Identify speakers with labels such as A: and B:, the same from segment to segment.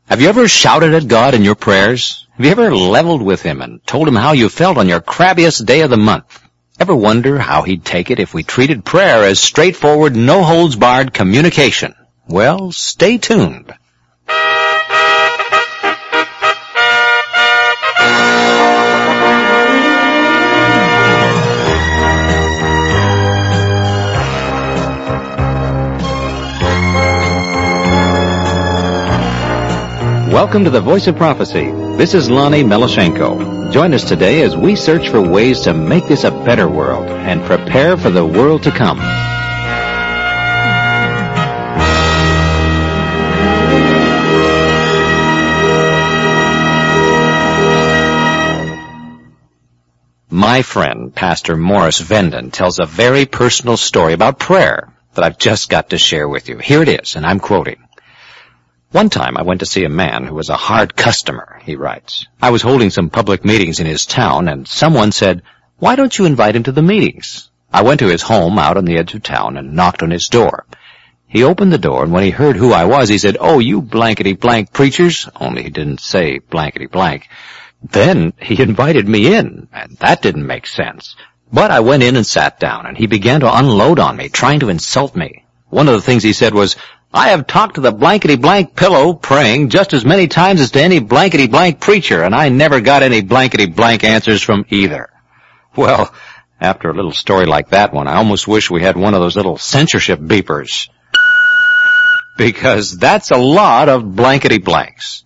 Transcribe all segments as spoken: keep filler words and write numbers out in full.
A: Have you ever shouted at God in your prayers? Have you ever leveled with Him and told Him how you felt on your crabbiest day of the month? Ever wonder how He'd take it if we treated prayer as straightforward, no-holds-barred communication? Well, stay tuned. Welcome to the Voice of Prophecy. This is Lonnie Melashenko. Join us today as we search for ways to make this a better world and prepare for the world to come. My friend, Pastor Morris Venden, tells a very personal story about prayer that I've just got to share with you. Here it is, and I'm quoting. One time I went to see a man who was a hard customer, he writes. I was holding some public meetings in his town, and someone said, "Why don't you invite him to the meetings?" I went to his home out on the edge of town and knocked on his door. He opened the door, and when he heard who I was, he said, "Oh, you blankety-blank preachers," only he didn't say blankety-blank. Then he invited me in, and that didn't make sense. But I went in and sat down, and he began to unload on me, trying to insult me. One of the things he said was, "I have talked to the blankety-blank pillow praying just as many times as to any blankety-blank preacher, and I never got any blankety-blank answers from either." Well, after a little story like that one, I almost wish we had one of those little censorship beepers. Because that's a lot of blankety-blanks.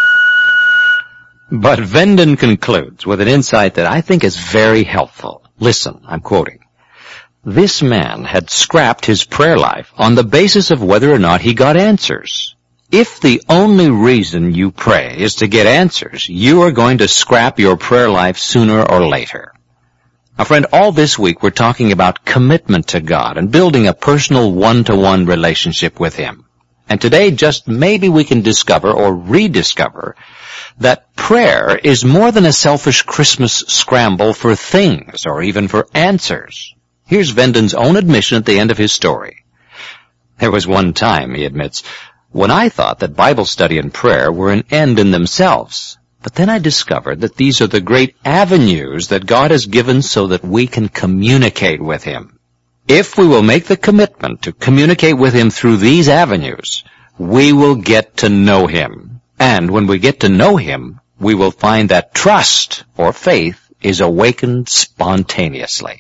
A: But Venden concludes with an insight that I think is very helpful. Listen, I'm quoting. This man had scrapped his prayer life on the basis of whether or not he got answers. If the only reason you pray is to get answers, you are going to scrap your prayer life sooner or later. Now, friend, all this week we're talking about commitment to God and building a personal one-to-one relationship with Him. And today, just maybe we can discover or rediscover that prayer is more than a selfish Christmas scramble for things or even for answers. Here's Venden's own admission at the end of his story. There was one time, he admits, when I thought that Bible study and prayer were an end in themselves. But then I discovered that these are the great avenues that God has given so that we can communicate with Him. If we will make the commitment to communicate with Him through these avenues, we will get to know Him. And when we get to know Him, we will find that trust or faith is awakened spontaneously.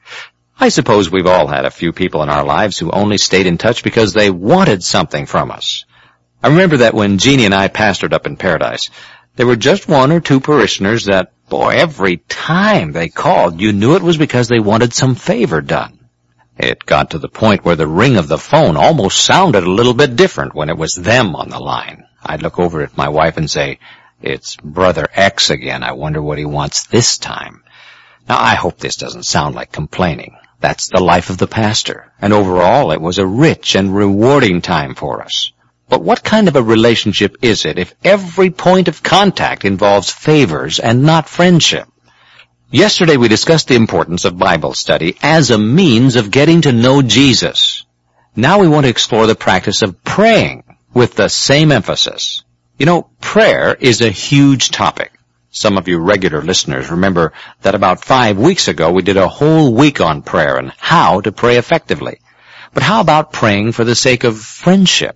A: I suppose we've all had a few people in our lives who only stayed in touch because they wanted something from us. I remember that when Jeannie and I pastored up in Paradise, there were just one or two parishioners that, boy, every time they called, you knew it was because they wanted some favor done. It got to the point where the ring of the phone almost sounded a little bit different when it was them on the line. I'd look over at my wife and say, "It's Brother X again. I wonder what he wants this time." Now, I hope this doesn't sound like complaining. That's the life of the pastor, and overall it was a rich and rewarding time for us. But what kind of a relationship is it if every point of contact involves favors and not friendship? Yesterday we discussed the importance of Bible study as a means of getting to know Jesus. Now we want to explore the practice of praying with the same emphasis. You know, prayer is a huge topic. Some of you regular listeners remember that about five weeks ago we did a whole week on prayer and how to pray effectively. But how about praying for the sake of friendship?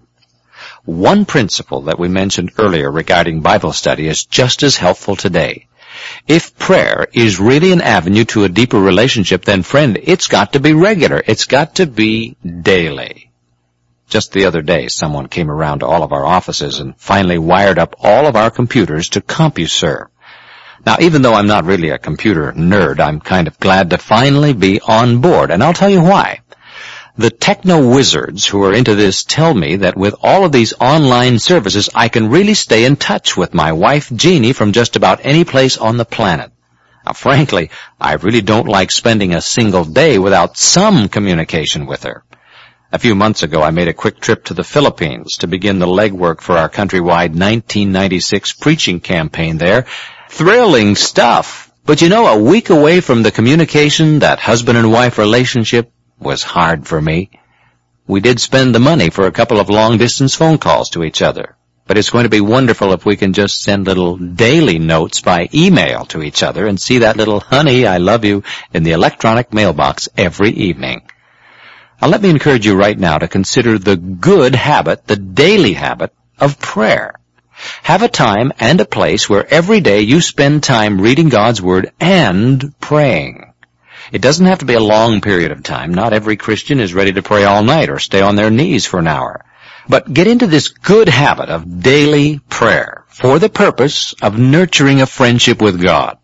A: One principle that we mentioned earlier regarding Bible study is just as helpful today. If prayer is really an avenue to a deeper relationship, then friend, it's got to be regular. It's got to be daily. Just the other day, someone came around to all of our offices and finally wired up all of our computers to CompuServe. Now, even though I'm not really a computer nerd, I'm kind of glad to finally be on board, and I'll tell you why. The techno wizards who are into this tell me that with all of these online services, I can really stay in touch with my wife, Jeannie, from just about any place on the planet. Now, frankly, I really don't like spending a single day without some communication with her. A few months ago, I made a quick trip to the Philippines to begin the legwork for our countrywide nineteen ninety-six preaching campaign there. Thrilling stuff. But you know, a week away from the communication, that husband and wife relationship was hard for me. We did spend the money for a couple of long-distance phone calls to each other. But it's going to be wonderful if we can just send little daily notes by email to each other and see that little honey, I love you in the electronic mailbox every evening. Now let me encourage you right now to consider the good habit, the daily habit of prayer. Have a time and a place where every day you spend time reading God's Word and praying. It doesn't have to be a long period of time. Not every Christian is ready to pray all night or stay on their knees for an hour. But get into this good habit of daily prayer for the purpose of nurturing a friendship with God.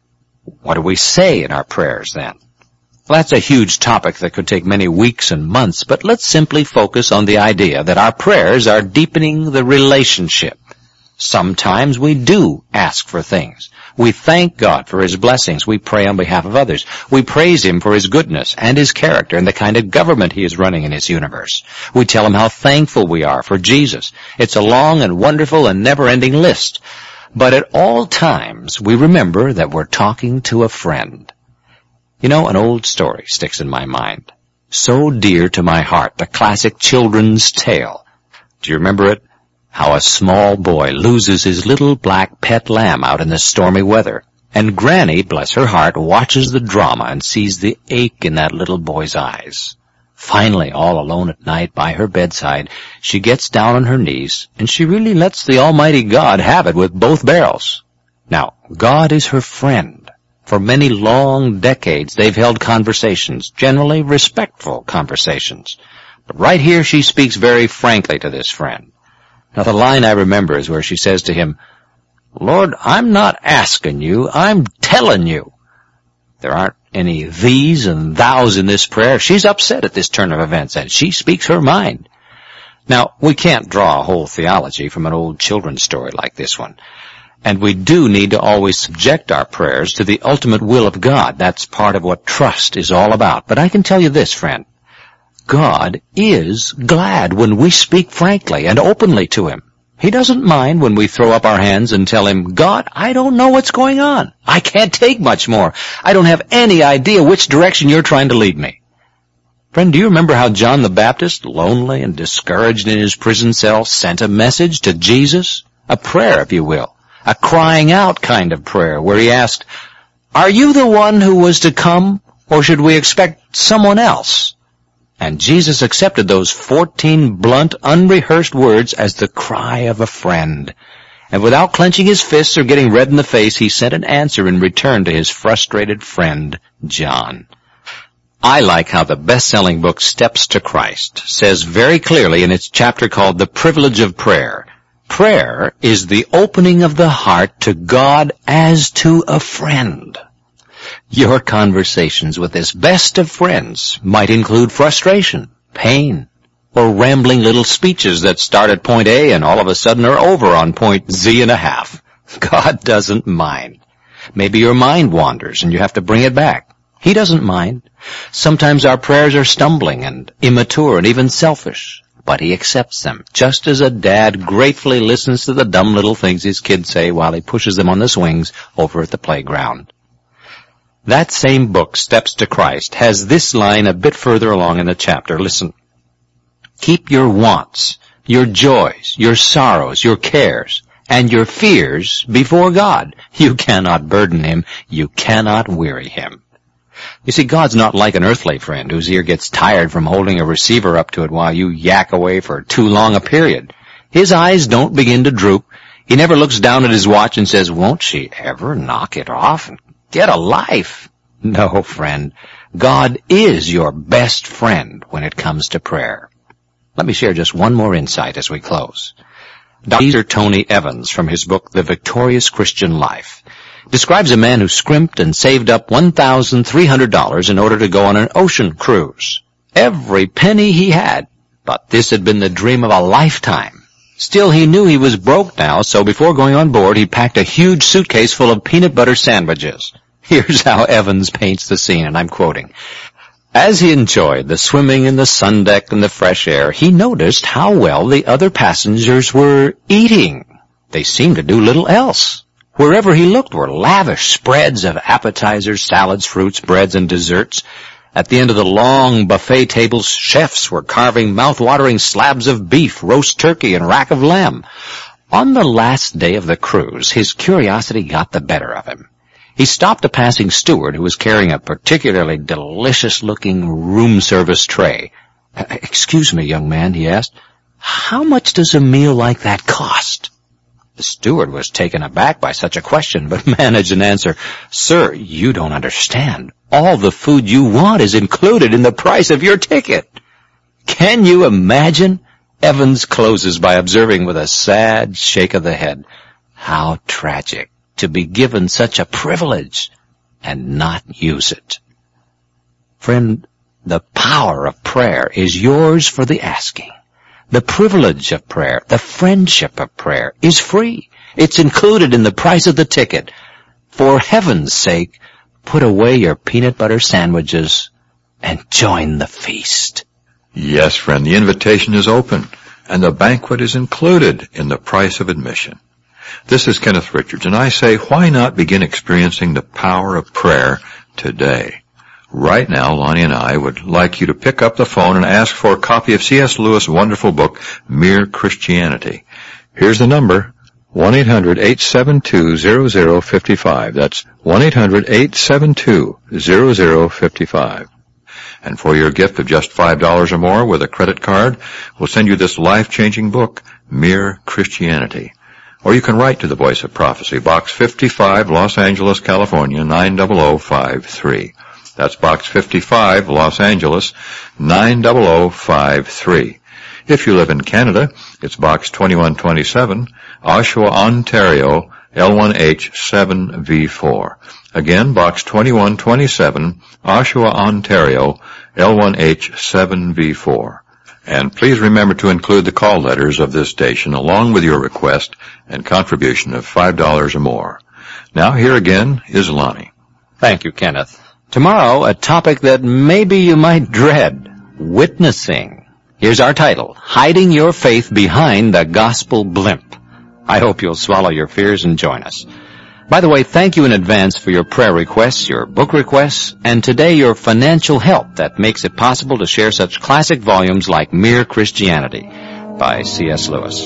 A: What do we say in our prayers then? Well, that's a huge topic that could take many weeks and months, but let's simply focus on the idea that our prayers are deepening the relationship. Sometimes we do ask for things. We thank God for His blessings. We pray on behalf of others. We praise Him for His goodness and His character and the kind of government He is running in His universe. We tell Him how thankful we are for Jesus. It's a long and wonderful and never-ending list. But at all times, we remember that we're talking to a friend. You know, an old story sticks in my mind. So dear to my heart, the classic children's tale. Do you remember it? How a small boy loses his little black pet lamb out in the stormy weather. And Granny, bless her heart, watches the drama and sees the ache in that little boy's eyes. Finally, all alone at night by her bedside, she gets down on her knees, and she really lets the Almighty God have it with both barrels. Now, God is her friend. For many long decades, they've held conversations, generally respectful conversations. But right here, she speaks very frankly to this friend. Now, the line I remember is where she says to him, "Lord, I'm not asking you, I'm telling you." There aren't any these and thous in this prayer. She's upset at this turn of events, and she speaks her mind. Now, we can't draw a whole theology from an old children's story like this one. And we do need to always subject our prayers to the ultimate will of God. That's part of what trust is all about. But I can tell you this, friend. God is glad when we speak frankly and openly to Him. He doesn't mind when we throw up our hands and tell Him, "God, I don't know what's going on. I can't take much more. I don't have any idea which direction you're trying to lead me." Friend, do you remember how John the Baptist, lonely and discouraged in his prison cell, sent a message to Jesus? A prayer, if you will. A crying out kind of prayer where he asked, "Are you the one who was to come, or should we expect someone else?" And Jesus accepted those fourteen blunt, unrehearsed words as the cry of a friend. And without clenching his fists or getting red in the face, he sent an answer in return to his frustrated friend, John. I like how the best-selling book Steps to Christ says very clearly in its chapter called The Privilege of Prayer, prayer is the opening of the heart to God as to a friend. Your conversations with this best of friends might include frustration, pain, or rambling little speeches that start at point A and all of a sudden are over on point Z and a half. God doesn't mind. Maybe your mind wanders and you have to bring it back. He doesn't mind. Sometimes our prayers are stumbling and immature and even selfish, but He accepts them, just as a dad gratefully listens to the dumb little things his kids say while he pushes them on the swings over at the playground. That same book, Steps to Christ, has this line a bit further along in the chapter. Listen. Keep your wants, your joys, your sorrows, your cares, and your fears before God. You cannot burden Him. You cannot weary Him. You see, God's not like an earthly friend whose ear gets tired from holding a receiver up to it while you yak away for too long a period. His eyes don't begin to droop. He never looks down at his watch and says, "Won't she ever knock it off and get a life?" No, friend. God is your best friend when it comes to prayer. Let me share just one more insight as we close. Doctor Tony Evans, from his book, The Victorious Christian Life, describes a man who scrimped and saved up one thousand three hundred dollars in order to go on an ocean cruise. Every penny he had, but this had been the dream of a lifetime. Still, he knew he was broke now, so before going on board, he packed a huge suitcase full of peanut butter sandwiches. Here's how Evans paints the scene, and I'm quoting. As he enjoyed the swimming in the sun deck and the fresh air, he noticed how well the other passengers were eating. They seemed to do little else. Wherever he looked were lavish spreads of appetizers, salads, fruits, breads, and desserts. At the end of the long buffet tables, chefs were carving mouth-watering slabs of beef, roast turkey, and rack of lamb. On the last day of the cruise, his curiosity got the better of him. He stopped a passing steward who was carrying a particularly delicious-looking room service tray. "Excuse me, young man," he asked, "how much does a meal like that cost?" The steward was taken aback by such a question, but managed an answer. "Sir, you don't understand. All the food you want is included in the price of your ticket." Can you imagine? Evans closes by observing with a sad shake of the head, "How tragic to be given such a privilege and not use it." Friend, the power of prayer is yours for the asking. The privilege of prayer, the friendship of prayer, is free. It's included in the price of the ticket. For heaven's sake, put away your peanut butter sandwiches and join the feast.
B: Yes, friend, the invitation is open, and the banquet is included in the price of admission. This is Kenneth Richards, and I say, why not begin experiencing the power of prayer today? Right now, Lonnie and I would like you to pick up the phone and ask for a copy of C S Lewis' wonderful book, Mere Christianity. Here's the number, one eight hundred eight seven two zero zero five five. That's one eight hundred eight seven two zero zero five five. And for your gift of just five dollars or more with a credit card, we'll send you this life-changing book, Mere Christianity. Or you can write to the Voice of Prophecy, Box fifty-five, Los Angeles, California, nine zero zero five three. That's Box fifty-five, Los Angeles, nine zero zero five three. If you live in Canada, it's Box twenty-one twenty-seven, Oshawa, Ontario, L one H seven V four. Again, Box twenty-one twenty-seven, Oshawa, Ontario, L one H seven V four. And please remember to include the call letters of this station along with your request and contribution of five dollars or more. Now here again is Lonnie.
A: Thank you, Kenneth. Tomorrow, a topic that maybe you might dread, witnessing. Here's our title, Hiding Your Faith Behind the Gospel Blimp. I hope you'll swallow your fears and join us. By the way, thank you in advance for your prayer requests, your book requests, and today your financial help that makes it possible to share such classic volumes like Mere Christianity by C S Lewis.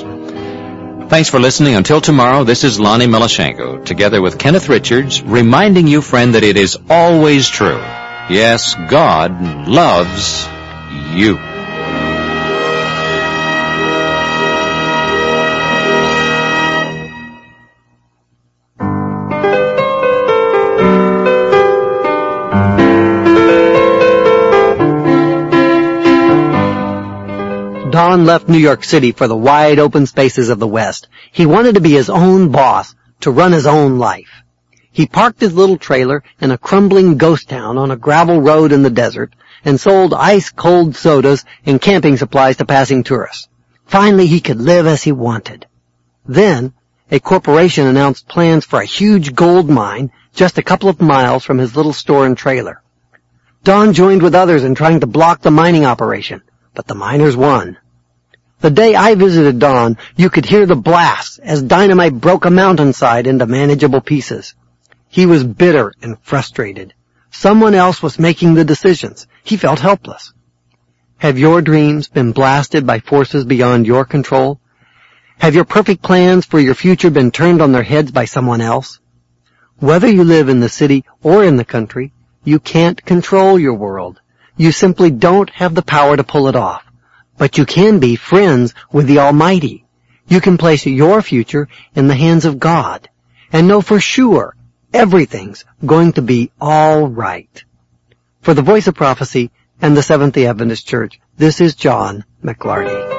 A: Thanks for listening. Until tomorrow, this is Lonnie Milashenko, together with Kenneth Richards, reminding you, friend, that it is always true. Yes, God loves you.
C: Don left New York City for the wide open spaces of the West. He wanted to be his own boss, to run his own life. He parked his little trailer in a crumbling ghost town on a gravel road in the desert and sold ice-cold sodas and camping supplies to passing tourists. Finally, he could live as he wanted. Then, a corporation announced plans for a huge gold mine just a couple of miles from his little store and trailer. Don joined with others in trying to block the mining operation, but the miners won. The day I visited Don, you could hear the blasts as dynamite broke a mountainside into manageable pieces. He was bitter and frustrated. Someone else was making the decisions. He felt helpless. Have your dreams been blasted by forces beyond your control? Have your perfect plans for your future been turned on their heads by someone else? Whether you live in the city or in the country, you can't control your world. You simply don't have the power to pull it off. But you can be friends with the Almighty. You can place your future in the hands of God and know for sure everything's going to be all right. For the Voice of Prophecy and the Seventh-day Adventist Church, this is John McLarty.